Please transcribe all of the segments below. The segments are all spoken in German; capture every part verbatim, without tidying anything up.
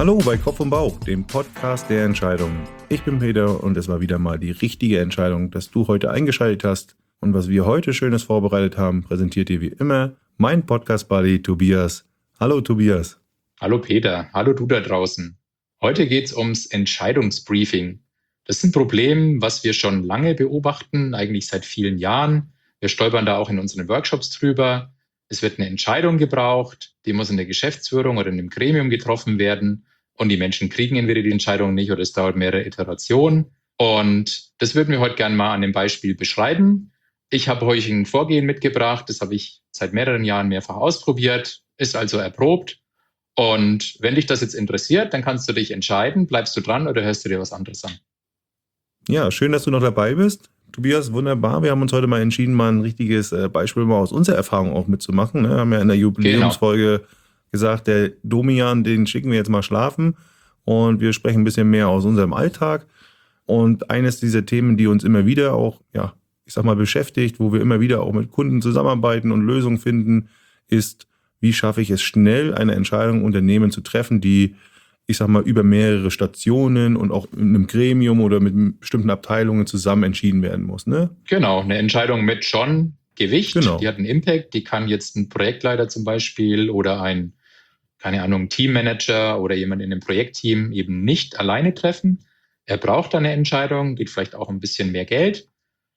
Hallo bei Kopf und Bauch, dem Podcast der Entscheidungen. Ich bin Peter und es war wieder mal die richtige Entscheidung, dass du heute eingeschaltet hast. Und was wir heute Schönes vorbereitet haben, präsentiert dir wie immer mein Podcast-Buddy Tobias. Hallo Tobias. Hallo Peter, hallo du da draußen. Heute geht es ums Entscheidungsbriefing. Das ist ein Problem, was wir schon lange beobachten, eigentlich seit vielen Jahren. Wir stolpern da auch in unseren Workshops drüber. Es wird eine Entscheidung gebraucht, die muss in der Geschäftsführung oder in einem Gremium getroffen werden und die Menschen kriegen entweder die Entscheidung nicht oder es dauert mehrere Iterationen. Und das würden wir heute gerne mal an dem Beispiel beschreiben. Ich habe euch ein Vorgehen mitgebracht, das habe ich seit mehreren Jahren mehrfach ausprobiert, ist also erprobt. Und wenn dich das jetzt interessiert, dann kannst du dich entscheiden, bleibst du dran oder hörst du dir was anderes an? Ja, schön, dass du noch dabei bist. Tobias, wunderbar. Wir haben uns heute mal entschieden, mal ein richtiges Beispiel mal aus unserer Erfahrung auch mitzumachen. Wir haben ja in der Jubiläumsfolge genau. gesagt, der Domian, den schicken wir jetzt mal schlafen und wir sprechen ein bisschen mehr aus unserem Alltag. Und eines dieser Themen, die uns immer wieder auch, ja, ich sag mal, beschäftigt, wo wir immer wieder auch mit Kunden zusammenarbeiten und Lösungen finden, ist, wie schaffe ich es schnell, eine Entscheidung im Unternehmen zu treffen, die, ich sag mal, über mehrere Stationen und auch in einem Gremium oder mit bestimmten Abteilungen zusammen entschieden werden muss, ne? Genau, eine Entscheidung mit schon Gewicht, genau. Die hat einen Impact, die kann jetzt ein Projektleiter zum Beispiel oder ein, keine Ahnung, Teammanager oder jemand in einem Projektteam eben nicht alleine treffen. Er braucht eine Entscheidung, geht vielleicht auch ein bisschen mehr Geld.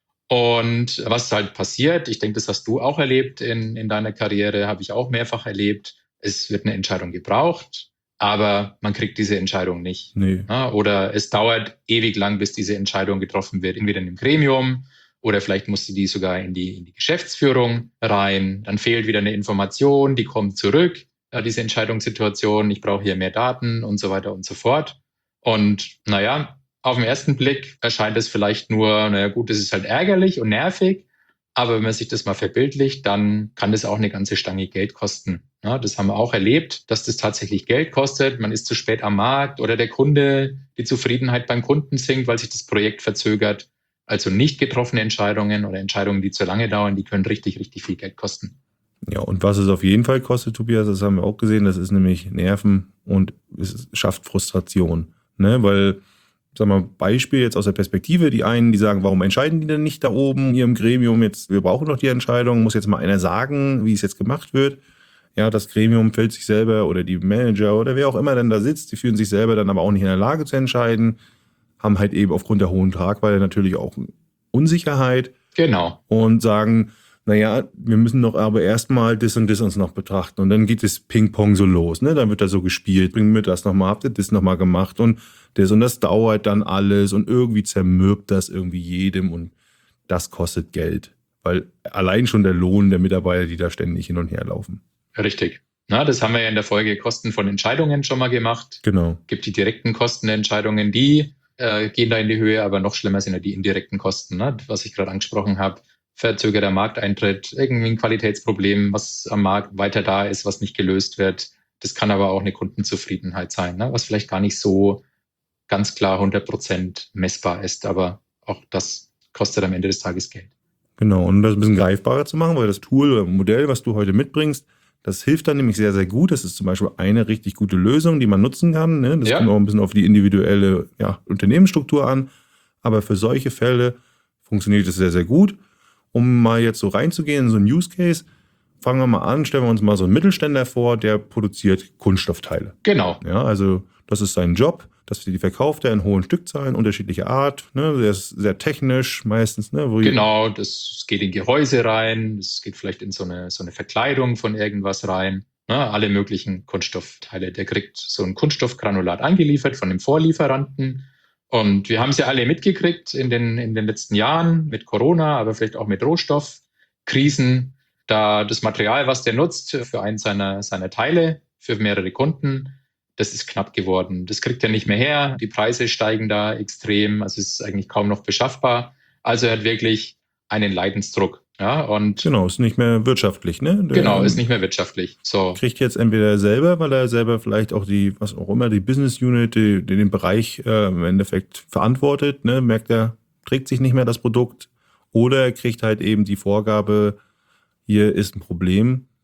Und was halt passiert, ich denke, das hast du auch erlebt in, in deiner Karriere, habe ich auch mehrfach erlebt. Es wird eine Entscheidung gebraucht, aber man kriegt diese Entscheidung nicht. Nee. Ja, oder es dauert ewig lang, bis diese Entscheidung getroffen wird, entweder in einem Gremium oder vielleicht musste die sogar in die, in die Geschäftsführung rein. Dann fehlt wieder eine Information, die kommt zurück, ja, diese Entscheidungssituation, ich brauche hier mehr Daten und so weiter und so fort. Und naja, auf den ersten Blick erscheint es vielleicht nur, naja gut, das ist halt ärgerlich und nervig, aber wenn man sich das mal verbildlicht, dann kann das auch eine ganze Stange Geld kosten. Ja, das haben wir auch erlebt, dass das tatsächlich Geld kostet. Man ist zu spät am Markt oder der Kunde, die Zufriedenheit beim Kunden sinkt, weil sich das Projekt verzögert. Also nicht getroffene Entscheidungen oder Entscheidungen, die zu lange dauern, die können richtig, richtig viel Geld kosten. Ja, und was es auf jeden Fall kostet, Tobias, das haben wir auch gesehen, das ist nämlich Nerven und es schafft Frustration, ne, weil Sag mal, Beispiel jetzt aus der Perspektive, die einen, die sagen, warum entscheiden die denn nicht da oben hier im Gremium jetzt, wir brauchen doch die Entscheidung, muss jetzt mal einer sagen, wie es jetzt gemacht wird. Ja, das Gremium fällt sich selber oder die Manager oder wer auch immer dann da sitzt, die fühlen sich selber dann aber auch nicht in der Lage zu entscheiden, haben halt eben aufgrund der hohen Tragweite natürlich auch Unsicherheit. Genau. Und sagen, naja, wir müssen doch aber erstmal das und das uns noch betrachten. Und dann geht das Ping-Pong so los, ne? Dann wird da so gespielt, bringen wir das nochmal, habt ihr das nochmal gemacht und das und das dauert dann alles und irgendwie zermürbt das irgendwie jedem und das kostet Geld. Weil allein schon der Lohn der Mitarbeiter, die da ständig hin und her laufen. Richtig. Na, das haben wir ja in der Folge Kosten von Entscheidungen schon mal gemacht. Genau. Gibt die direkten Kosten der Entscheidungen, die äh, gehen da in die Höhe, aber noch schlimmer sind ja die indirekten Kosten, ne? Was ich gerade angesprochen habe. Verzögerter Markteintritt, irgendwie ein Qualitätsproblem, was am Markt weiter da ist, was nicht gelöst wird. Das kann aber auch eine Kundenzufriedenheit sein, ne? Was vielleicht gar nicht so ganz klar hundert Prozent messbar ist, aber auch das kostet am Ende des Tages Geld. Genau, und um das ein bisschen greifbarer zu machen, weil das Tool oder Modell, was du heute mitbringst, das hilft dann nämlich sehr, sehr gut. Das ist zum Beispiel eine richtig gute Lösung, die man nutzen kann, ne? Das ja. kommt auch ein bisschen auf die individuelle ja, Unternehmensstruktur an, aber für solche Fälle funktioniert es sehr, sehr gut. Um mal jetzt so reinzugehen in so einen Use Case, fangen wir mal an, stellen wir uns mal so einen Mittelständler vor, der produziert Kunststoffteile. Genau. Ja, also das ist sein Job, dass die verkauft er in hohen Stückzahlen, unterschiedlicher Art. Ne? Der ist sehr technisch meistens. Ne? Wo genau, das geht in Gehäuse rein, es geht vielleicht in so eine, so eine Verkleidung von irgendwas rein. Ne? Alle möglichen Kunststoffteile. Der kriegt so ein Kunststoffgranulat angeliefert von dem Vorlieferanten. Und wir haben es ja alle mitgekriegt in den, in den letzten Jahren mit Corona, aber vielleicht auch mit Rohstoffkrisen. Da das Material, was der nutzt für einen seiner, seiner Teile, für mehrere Kunden, das ist knapp geworden. Das kriegt er nicht mehr her. Die Preise steigen da extrem. Also es ist eigentlich kaum noch beschaffbar. Also er hat wirklich einen Leidensdruck. Ja, und genau, ist nicht mehr wirtschaftlich, ne? Der genau, ist nicht mehr wirtschaftlich. So. Kriegt jetzt entweder selber, weil er selber vielleicht auch die, was auch immer, die Business Unit, die, die den Bereich äh, im Endeffekt verantwortet, ne? Merkt er, trägt sich nicht mehr das Produkt. Oder er kriegt halt eben die Vorgabe, hier ist ein Problem.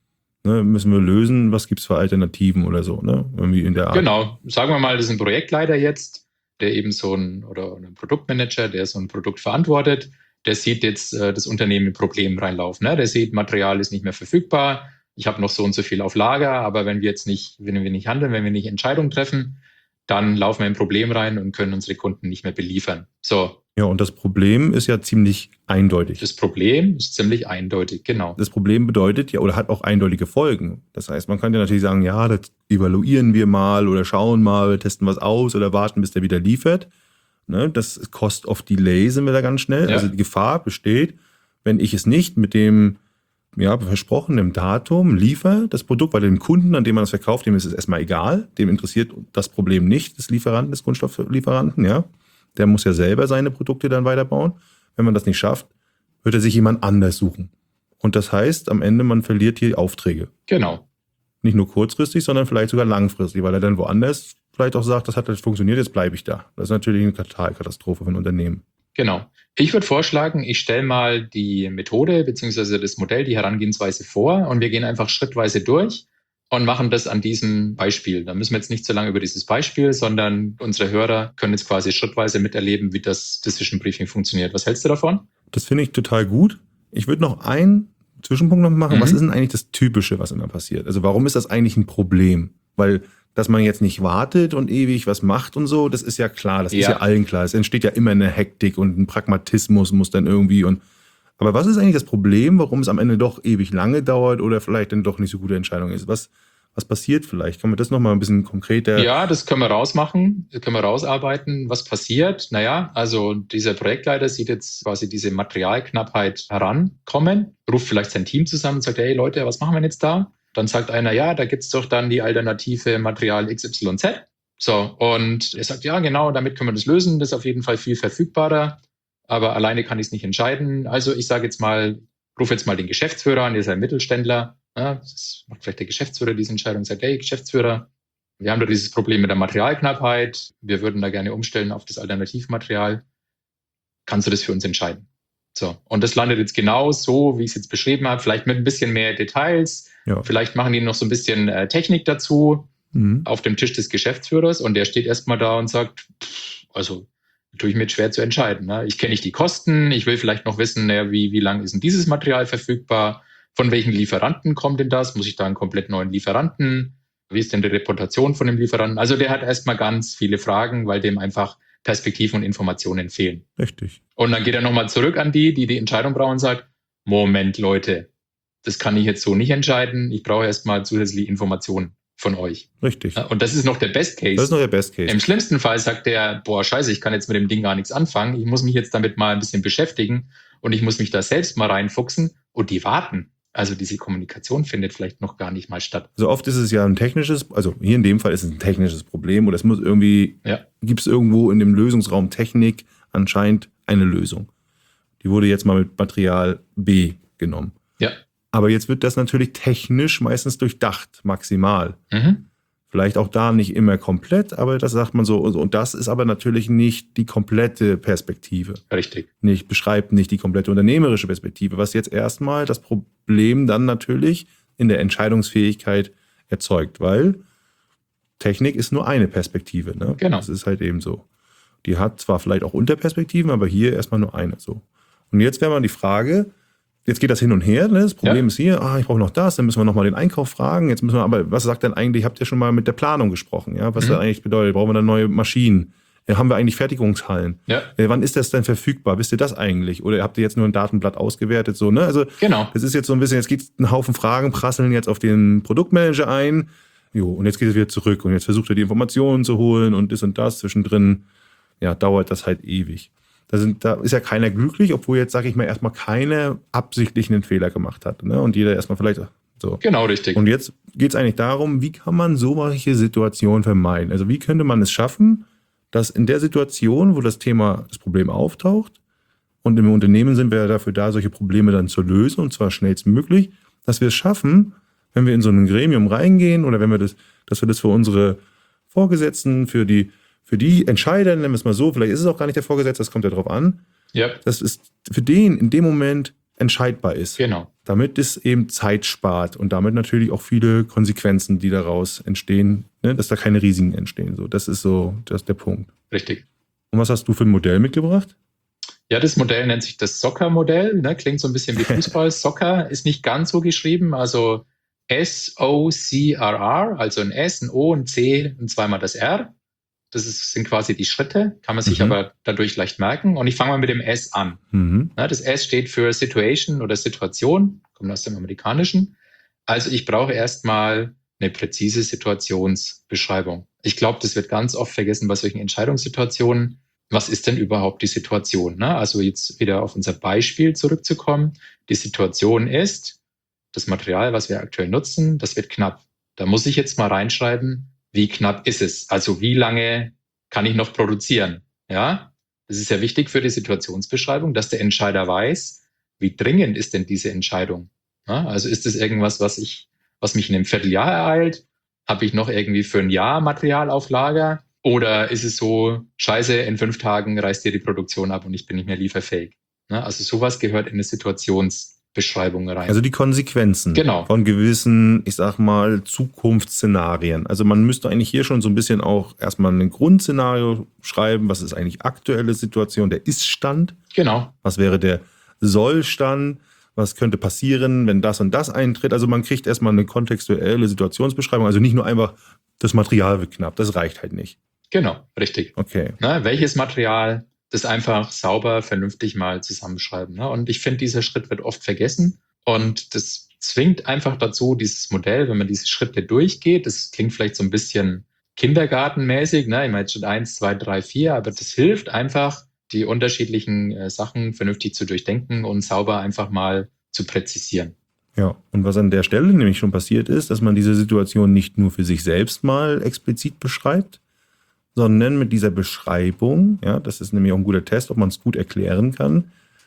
Ne, müssen wir lösen, was gibt es für Alternativen oder so, ne? Irgendwie in der Art. Genau, sagen wir mal, das ist ein Projektleiter jetzt, der eben so ein, oder ein Produktmanager, der so ein Produkt verantwortet, der sieht jetzt äh, das Unternehmen mit Problemen reinlaufen. Ne? Der sieht, Material ist nicht mehr verfügbar, ich habe noch so und so viel auf Lager, aber wenn wir jetzt nicht, wenn wir nicht handeln, wenn wir nicht Entscheidungen treffen, dann laufen wir in ein Problem rein und können unsere Kunden nicht mehr beliefern. So. Ja, und das Problem ist ja ziemlich eindeutig. Das Problem ist ziemlich eindeutig, genau. Das Problem bedeutet ja, oder hat auch eindeutige Folgen. Das heißt, man kann ja natürlich sagen, ja, das evaluieren wir mal oder schauen mal, testen was aus oder warten, bis der wieder liefert. Ne, das Cost of Delay sind wir da ganz schnell. Ja. Also die Gefahr besteht, wenn ich es nicht mit dem ja, versprochenen Datum liefere, das Produkt, weil dem Kunden, an dem man es verkauft, dem ist es erstmal egal. Dem interessiert das Problem nicht des Lieferanten, des Kunststofflieferanten, ja. Der muss ja selber seine Produkte dann weiterbauen. Wenn man das nicht schafft, wird er sich jemand anders suchen. Und das heißt, am Ende, man verliert hier Aufträge. Genau. Nicht nur kurzfristig, sondern vielleicht sogar langfristig, weil er dann woanders vielleicht auch sagt, das hat nicht funktioniert, jetzt bleibe ich da. Das ist natürlich eine Totalkatastrophe für ein Unternehmen. Genau. Ich würde vorschlagen, ich stelle mal die Methode bzw. das Modell, die Herangehensweise vor und wir gehen einfach schrittweise durch und machen das an diesem Beispiel. Da müssen wir jetzt nicht so lange über dieses Beispiel, sondern unsere Hörer können jetzt quasi schrittweise miterleben, wie das Decision Briefing funktioniert. Was hältst du davon? Das finde ich total gut. Ich würde noch einen Zwischenpunkt noch machen. Mhm. Was ist denn eigentlich das Typische, was immer passiert? Also warum ist das eigentlich ein Problem? Weil, dass man jetzt nicht wartet und ewig was macht und so, das ist ja klar, das ja. ist ja allen klar. Es entsteht ja immer eine Hektik und ein Pragmatismus muss dann irgendwie und aber was ist eigentlich das Problem, warum es am Ende doch ewig lange dauert oder vielleicht dann doch nicht so gute Entscheidung ist? Was, was passiert vielleicht? Kann man das nochmal ein bisschen konkreter... Ja, das können wir rausmachen, das können wir rausarbeiten. Was passiert? Naja, also dieser Projektleiter sieht jetzt quasi diese Materialknappheit herankommen, ruft vielleicht sein Team zusammen und sagt, hey Leute, was machen wir jetzt da? Dann sagt einer, ja, da gibt's doch dann die alternative Material X Y Z. So, und er sagt, ja, genau, damit können wir das lösen. Das ist auf jeden Fall viel verfügbarer. Aber alleine kann ich es nicht entscheiden. Also ich sage jetzt mal, rufe jetzt mal den Geschäftsführer an, ihr seid Mittelständler. Ja, das macht vielleicht der Geschäftsführer diese Entscheidung und sagt, hey, Geschäftsführer, wir haben da dieses Problem mit der Materialknappheit. Wir würden da gerne umstellen auf das Alternativmaterial. Kannst du das für uns entscheiden? So, und das landet jetzt genau so, wie ich es jetzt beschrieben habe, vielleicht mit ein bisschen mehr Details. Ja. Vielleicht machen die noch so ein bisschen äh, Technik dazu mhm. auf dem Tisch des Geschäftsführers und der steht erstmal da und sagt, pff, also tue ich mir jetzt schwer zu entscheiden. Ne? Ich kenne nicht die Kosten, ich will vielleicht noch wissen, naja, wie, wie lange ist denn dieses Material verfügbar, von welchen Lieferanten kommt denn das, muss ich da einen komplett neuen Lieferanten, wie ist denn die Reputation von dem Lieferanten? Also der hat erstmal ganz viele Fragen, weil dem einfach Perspektiven und Informationen fehlen. Richtig. Und dann geht er nochmal zurück an die, die die Entscheidung brauchen und sagt, Moment Leute, das kann ich jetzt so nicht entscheiden, ich brauche erstmal zusätzliche Informationen von euch. Richtig. Und das ist noch der Best Case. Das ist noch der Best Case. Im schlimmsten Fall sagt der, boah, scheiße, ich kann jetzt mit dem Ding gar nichts anfangen. Ich muss mich jetzt damit mal ein bisschen beschäftigen und ich muss mich da selbst mal reinfuchsen und die warten. Also diese Kommunikation findet vielleicht noch gar nicht mal statt. Also oft ist es ja ein technisches, also hier in dem Fall ist es ein technisches Problem oder es muss irgendwie, ja. gibt es irgendwo in dem Lösungsraum Technik anscheinend eine Lösung. Die wurde jetzt mal mit Material B genommen. Ja. Aber jetzt wird das natürlich technisch meistens durchdacht, maximal. Mhm. Vielleicht auch da nicht immer komplett, aber das sagt man so. Und das ist aber natürlich nicht die komplette Perspektive. Richtig. Nicht, beschreibt nicht die komplette unternehmerische Perspektive, was jetzt erstmal das Problem dann natürlich in der Entscheidungsfähigkeit erzeugt, weil Technik ist nur eine Perspektive. Ne? Genau. Das ist halt eben so. Die hat zwar vielleicht auch Unterperspektiven, aber hier erstmal nur eine. So. Und jetzt wäre mal die Frage, jetzt geht das hin und her, ne? Das Problem ja. ist hier, ah, ich brauche noch das, dann müssen wir nochmal den Einkauf fragen. Jetzt müssen wir, aber was sagt denn eigentlich, habt ihr schon mal mit der Planung gesprochen, ja? Was mhm. das eigentlich bedeutet? Brauchen wir dann neue Maschinen? Ja, haben wir eigentlich Fertigungshallen? Ja. Ja, wann ist das denn verfügbar? Wisst ihr das eigentlich? Oder habt ihr jetzt nur ein Datenblatt ausgewertet? So, ne? Also, genau. Das ist jetzt so ein bisschen, jetzt geht ein Haufen Fragen, prasseln jetzt auf den Produktmanager ein. Jo, und jetzt geht es wieder zurück. Und jetzt versucht er die Informationen zu holen und das und das zwischendrin. Ja, dauert das halt ewig. Da, sind, da ist ja keiner glücklich, obwohl jetzt, sage ich mal, erstmal keiner absichtlich einen Fehler gemacht hat. Ne? Und jeder erstmal vielleicht so. Genau, richtig. Und jetzt geht es eigentlich darum, wie kann man solche Situationen vermeiden? Also wie könnte man es schaffen, dass in der Situation, wo das Thema, das Problem auftaucht, und im Unternehmen sind wir ja dafür da, solche Probleme dann zu lösen, und zwar schnellstmöglich, dass wir es schaffen, wenn wir in so ein Gremium reingehen oder wenn wir das, dass wir das für unsere Vorgesetzten, für die Für die Entscheider, nennen wir es mal so, vielleicht ist es auch gar nicht der Vorgesetzte, das kommt ja drauf an. Ja. Das ist für den in dem Moment entscheidbar ist. Genau. Damit es eben Zeit spart und damit natürlich auch viele Konsequenzen, die daraus entstehen, ne, dass da keine Risiken entstehen. So, das ist so das ist der Punkt. Richtig. Und was hast du für ein Modell mitgebracht? Ja, das Modell nennt sich das Soccer-Modell. Ne? Klingt so ein bisschen wie Fußball. Soccer ist nicht ganz so geschrieben. Also S O C R R, also ein S, ein O, ein C und zweimal das R. Das ist, sind quasi die Schritte, kann man sich mhm. aber dadurch leicht merken. Und ich fange mal mit dem S an. Mhm. Ne? Das S steht für Situation oder Situation, kommt aus dem Amerikanischen. Also ich brauche erstmal eine präzise Situationsbeschreibung. Ich glaube, das wird ganz oft vergessen bei solchen Entscheidungssituationen. Was ist denn überhaupt die Situation? Ne? Also jetzt wieder auf unser Beispiel zurückzukommen. Die Situation ist, das Material, was wir aktuell nutzen, das wird knapp. Da muss ich jetzt mal reinschreiben, wie knapp ist es? Also wie lange kann ich noch produzieren? Ja, das ist ja wichtig für die Situationsbeschreibung, dass der Entscheider weiß, wie dringend ist denn diese Entscheidung? Ja, also ist es irgendwas, was ich, was mich in einem Vierteljahr ereilt? Habe ich noch irgendwie für ein Jahr Material auf Lager? Oder ist es so, scheiße, in fünf Tagen reißt dir die Produktion ab und ich bin nicht mehr lieferfähig? Ja, also sowas gehört in eine Situationsbeschreibung rein. Also die Konsequenzen genau. von gewissen, ich sag mal, Zukunftsszenarien. Also man müsste eigentlich hier schon so ein bisschen auch erstmal ein Grundszenario schreiben. Was ist eigentlich aktuelle Situation, der Ist-Stand? Genau. Was wäre der Soll-Stand? Was könnte passieren, wenn das und das eintritt? Also man kriegt erstmal eine kontextuelle Situationsbeschreibung. Also nicht nur einfach, das Material wird knapp. Das reicht halt nicht. Genau, richtig. Okay. Na, welches Material? Das einfach sauber, vernünftig mal zusammenschreiben. Ne? Und ich finde, dieser Schritt wird oft vergessen. Und das zwingt einfach dazu, dieses Modell, wenn man diese Schritte durchgeht, das klingt vielleicht so ein bisschen kindergartenmäßig, ne? Ich meine Schritt eins, zwei, drei, vier, aber das hilft einfach, die unterschiedlichen äh, Sachen vernünftig zu durchdenken und sauber einfach mal zu präzisieren. Ja, und was an der Stelle nämlich schon passiert ist, dass man diese Situation nicht nur für sich selbst mal explizit beschreibt, sondern mit dieser Beschreibung, ja, das ist nämlich auch ein guter Test, ob man es gut erklären kann.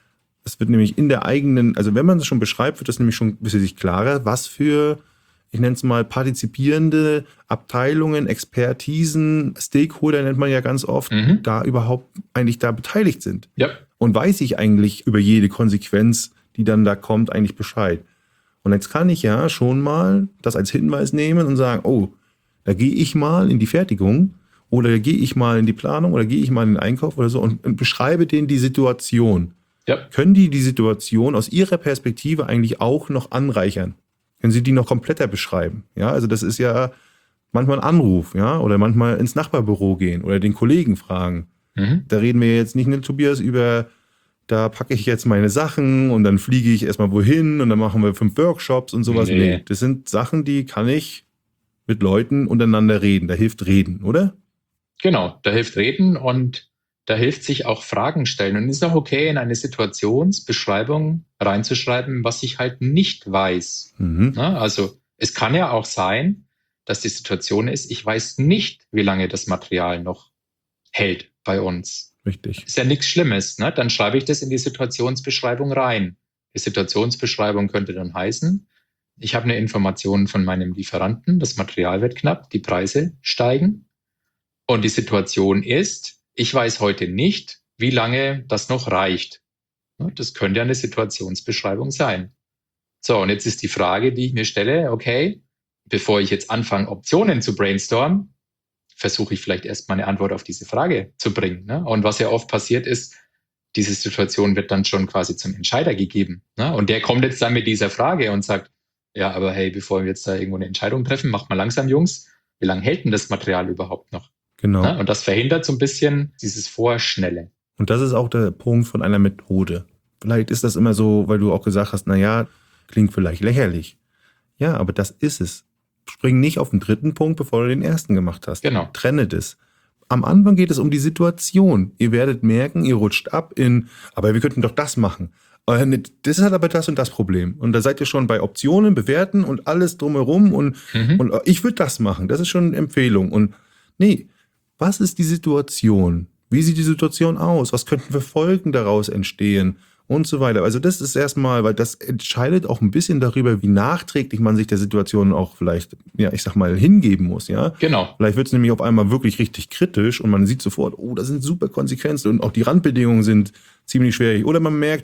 Es wird nämlich in der eigenen, also wenn man es schon beschreibt, wird das nämlich schon ein bisschen sich klarer, was für, ich nenne es mal, partizipierende Abteilungen, Expertisen, Stakeholder nennt man ja ganz oft, mhm. da überhaupt eigentlich da beteiligt sind. Ja. Und weiß ich eigentlich über jede Konsequenz, die dann da kommt, eigentlich Bescheid. Und jetzt kann ich ja schon mal das als Hinweis nehmen und sagen, oh, da gehe ich mal in die Fertigung oder gehe ich mal in die Planung oder gehe ich mal in den Einkauf oder so und, und beschreibe denen die Situation. Ja. Können die die Situation aus ihrer Perspektive eigentlich auch noch anreichern? Können sie die noch kompletter beschreiben? Ja, also das ist ja manchmal ein Anruf, ja, oder manchmal ins Nachbarbüro gehen oder den Kollegen fragen. Mhm. Da reden wir jetzt nicht, ne, Tobias, über, da packe ich jetzt meine Sachen und dann fliege ich erstmal wohin und dann machen wir fünf Workshops und sowas. Nee. nee, das sind Sachen, die kann ich mit Leuten untereinander reden. Da hilft Reden, oder? Genau, da hilft Reden und da hilft sich auch Fragen stellen. Und es ist auch okay, in eine Situationsbeschreibung reinzuschreiben, was ich halt nicht weiß. Mhm. Na, also es kann ja auch sein, dass die Situation ist, ich weiß nicht, wie lange das Material noch hält bei uns. Richtig. Ist ja nichts Schlimmes. Ne? Dann schreibe ich das in die Situationsbeschreibung rein. Die Situationsbeschreibung könnte dann heißen, ich habe eine Information von meinem Lieferanten, das Material wird knapp, die Preise steigen. Und die Situation ist, ich weiß heute nicht, wie lange das noch reicht. Das könnte eine Situationsbeschreibung sein. So, und jetzt ist die Frage, die ich mir stelle, okay, bevor ich jetzt anfange, Optionen zu brainstormen, versuche ich vielleicht erstmal eine Antwort auf diese Frage zu bringen. Und was ja oft passiert ist, diese Situation wird dann schon quasi zum Entscheider gegeben. Und der kommt jetzt dann mit dieser Frage und sagt, ja, aber hey, bevor wir jetzt da irgendwo eine Entscheidung treffen, macht mal langsam, Jungs, wie lange hält denn das Material überhaupt noch? Genau. Ja, und das verhindert so ein bisschen dieses Vorschnelle. Und das ist auch der Punkt von einer Methode. Vielleicht ist das immer so, weil du auch gesagt hast, naja, klingt vielleicht lächerlich. Ja, aber das ist es. Spring nicht auf den dritten Punkt, bevor du den ersten gemacht hast. Genau. Trenne das. Am Anfang geht es um die Situation. Ihr werdet merken, ihr rutscht ab in, aber wir könnten doch das machen. Das ist halt aber das und das Problem. Und da seid ihr schon bei Optionen, bewerten und alles drumherum. Und, mhm. und ich würde das machen. Das ist schon eine Empfehlung. Und nee, was ist die Situation? Wie sieht die Situation aus? Was könnten für Folgen daraus entstehen? Und so weiter. Also das ist erstmal, weil das entscheidet auch ein bisschen darüber, wie nachträglich man sich der Situation auch vielleicht, ja, ich sag mal, hingeben muss, ja. Genau. Vielleicht wird es nämlich auf einmal wirklich richtig kritisch und man sieht sofort, oh, das sind super Konsequenzen und auch die Randbedingungen sind ziemlich schwierig. Oder man merkt,